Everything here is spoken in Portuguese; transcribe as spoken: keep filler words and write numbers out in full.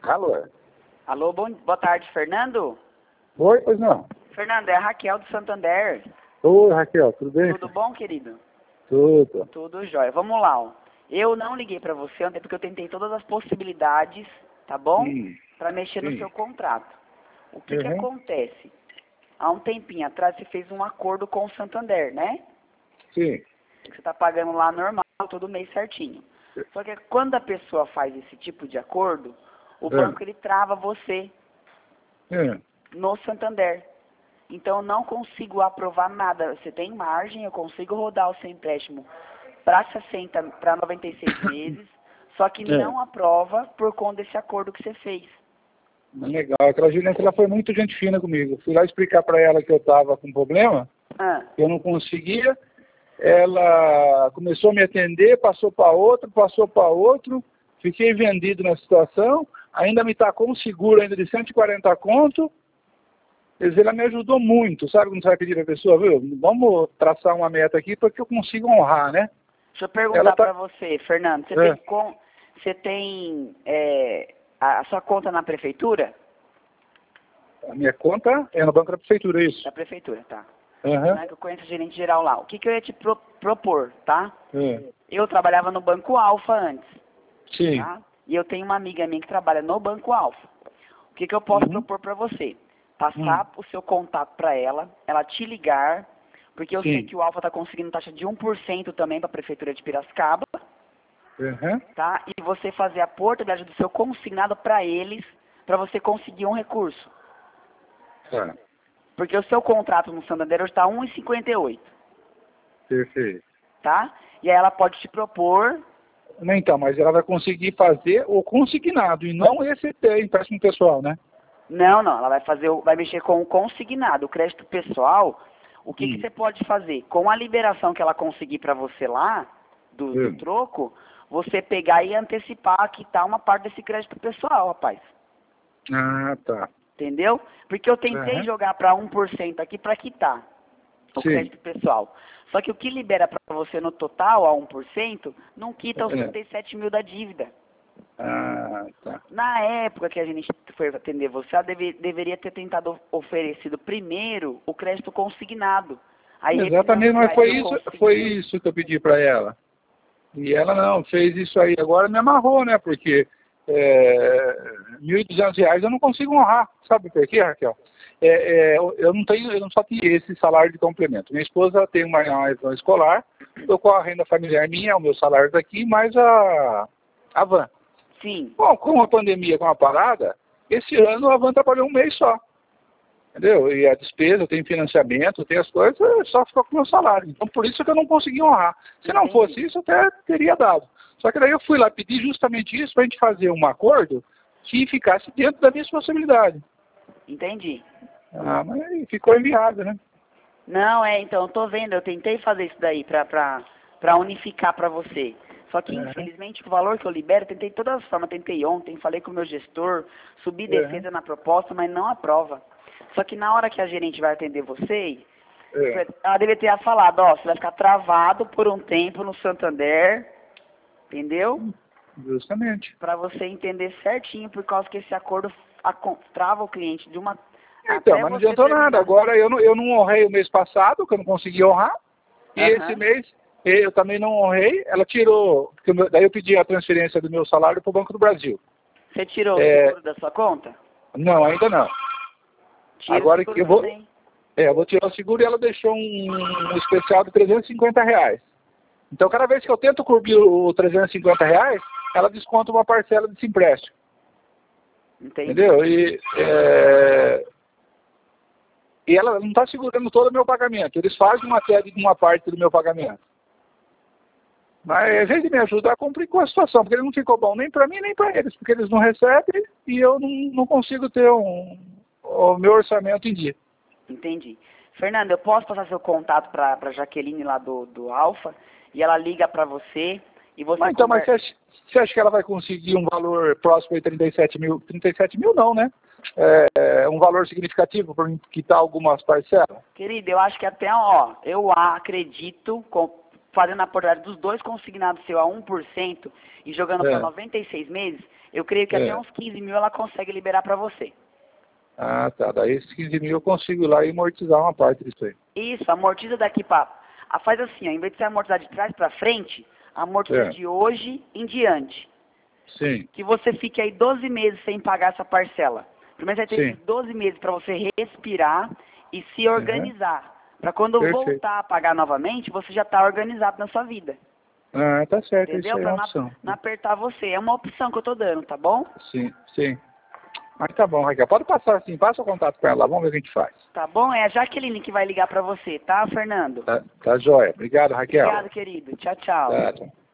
Alô? Alô, bom, boa tarde, Fernando? Oi, pois não. Fernando, é a Raquel do Santander. Oi, Raquel, tudo bem? Tudo bom, querido? Tudo. Tudo jóia. Vamos lá, ó. Eu não liguei pra você ontem porque eu tentei todas as possibilidades, tá bom? Sim. Pra mexer no Sim. seu contrato. O que que Uhum. acontece? Há um tempinho atrás você fez um acordo com o Santander, né? Sim. Você tá pagando lá normal, todo mês certinho. Só que quando a pessoa faz esse tipo de acordo, o É. banco ele trava você É. no Santander. Então eu não consigo aprovar nada. Você tem margem, eu consigo rodar o seu empréstimo para sessenta, para noventa e seis meses, só que É. não aprova por conta desse acordo que você fez. Legal. Aquela gerente, ela foi muito gente fina comigo. Fui lá explicar para ela que eu estava com problema, Ah, que eu não conseguia. Ela começou a me atender, passou para outro, passou para outro. Fiquei vendido na situação. Ainda me tacou um seguro ainda de cento e quarenta conto. Quer dizer, ela me ajudou muito. Sabe quando você vai pedir para a pessoa, viu? Vamos traçar uma meta aqui para que eu consiga honrar, né? deixa eu perguntar Ela tá... para você, Fernando. Você É. tem, com, você tem é, a, a sua conta na prefeitura? A minha conta é no Banco da Prefeitura, isso. Da prefeitura, tá. Aham. Não é que eu conheço o gerente geral lá. O que, que eu ia te pro, propor, tá? É. Eu trabalhava no Banco Alfa antes, Sim. tá? E eu tenho uma amiga minha que trabalha no Banco Alfa. O que, que eu posso Uhum. propor para você? Hum. Passar o seu contato para ela, ela te ligar, porque eu sei Sim. que o Alfa está conseguindo taxa de um por cento também para a Prefeitura de Piracicaba, Aham. tá? E você fazer a portabilidade do seu consignado para eles, para você conseguir um recurso. Tá. Porque o seu contrato no Santander hoje está um e cinquenta e oito, Perfeito. tá? E aí ela pode te propor. Não, então, mas ela vai conseguir fazer o consignado e não esse ter empréstimo pessoal, né? Não, não, ela vai fazer, o- vai mexer com o consignado, o crédito pessoal. O que, que Hum. você pode fazer? Com a liberação que ela conseguir para você lá, do, do Hum. troco, você pegar e antecipar, quitar uma parte desse crédito pessoal, rapaz. Ah, tá. Entendeu? Porque eu tentei Aham. jogar para um por cento aqui para quitar o Sim. crédito pessoal. Só que o que libera para você no total, a um por cento, não quita os É. trinta e sete mil da dívida. Ah, tá. Na época que a gente foi atender você, ela deve, deveria ter tentado oferecido primeiro o crédito consignado. Aí Exatamente, mas foi refinanciaria o isso, foi consignado. isso que eu pedi para ela. E ela não, fez isso aí. Agora me amarrou, né? Porque é, mil e duzentos reais eu não consigo honrar. Sabe por quê, Raquel? É, é, eu não tenho, eu não só tenho esse salário de complemento. Minha esposa tem uma uma escolar, eu com a renda familiar minha, o meu salário daqui, mais a, a van. Sim, Bom, com a pandemia, com a parada, esse ano a van trabalhou um mês só. Entendeu? E a despesa, tem financiamento, tem as coisas, só ficou com o meu salário. Então, por isso que eu não consegui honrar. Se não entendi. fosse isso, eu até teria dado. Só que daí eu fui lá pedir justamente isso para a gente fazer um acordo que ficasse dentro da minha responsabilidade. Entendi. Ah, mas aí ficou inviável, né? Não, é, então, eu tô vendo, eu tentei fazer isso daí pra, pra, pra unificar pra você. Só que, Uhum. infelizmente, o valor que eu libero, tentei de todas as formas, tentei ontem, falei com o meu gestor, subi Uhum. defesa na proposta, mas não aprova. Só que na hora que a gerente vai atender você, É, ela deveria ter falado, ó, você vai ficar travado por um tempo no Santander, entendeu? justamente. Pra você entender certinho, por causa que esse acordo acon- trava o cliente de uma... Então, até mas não você adiantou nada. terminar. Agora eu não, eu não honrei o mês passado, que eu não consegui honrar. E Aham. esse mês eu também não honrei. Ela tirou, porque o meu- daí eu pedi a transferência do meu salário para o Banco do Brasil. Você tirou o É, seguro da sua conta? não, ainda não. Tira o Agora seguro eu vou, também. é, eu vou tirar o seguro e ela deixou um, um especial de trezentos e cinquenta reais. Então, cada vez que eu tento cobrir o trezentos e cinquenta reais, ela desconta uma parcela desse empréstimo. Entendi. Entendeu? E, é, e ela não está segurando todo o meu pagamento. Eles fazem uma tese de uma parte do meu pagamento. Mas, às vezes, me ajudar, complicou a situação, porque ele não ficou bom nem para mim, nem para eles, porque eles não recebem e eu não, não consigo ter um, o meu orçamento em dia. Entendi. Fernando, eu posso passar seu contato para a Jaqueline lá do, do Alfa e ela liga para você e você Mas então, mas conversa. você acha, você acha que ela vai conseguir um valor próximo de trinta e sete mil? trinta e sete mil não, né? É, um valor significativo para quitar algumas parcelas? Querido, eu acho que até, ó, eu acredito, com, fazendo a portadora dos dois consignados seu a um por cento e jogando É. para noventa e seis meses, eu creio que É. até uns quinze mil ela consegue liberar para você. Ah, tá. Daí esses quinze mil eu consigo ir lá e amortizar uma parte disso aí. Isso, amortiza daqui para... Faz assim, ó, em vez de você amortizar de trás para frente, amortiza É. de hoje em diante. Sim. Que você fique aí doze meses sem pagar essa parcela. Primeiro você vai ter Sim. esses doze meses para você respirar e se organizar. Para quando Perfeito. voltar a pagar novamente, você já está organizado na sua vida. Ah, tá certo. Isso Entendeu? aí é Para uma não, opção. não apertar você. É uma opção que eu tô dando, tá bom? Sim, sim. Mas tá bom, Raquel. Pode passar assim, passa o contato com ela. Vamos ver o que a gente faz. Tá bom? É a Jaqueline que vai ligar para você, tá, Fernando? Tá, tá jóia. Obrigado, Raquel. Obrigado, querido. Tchau, tchau. Tá, tá.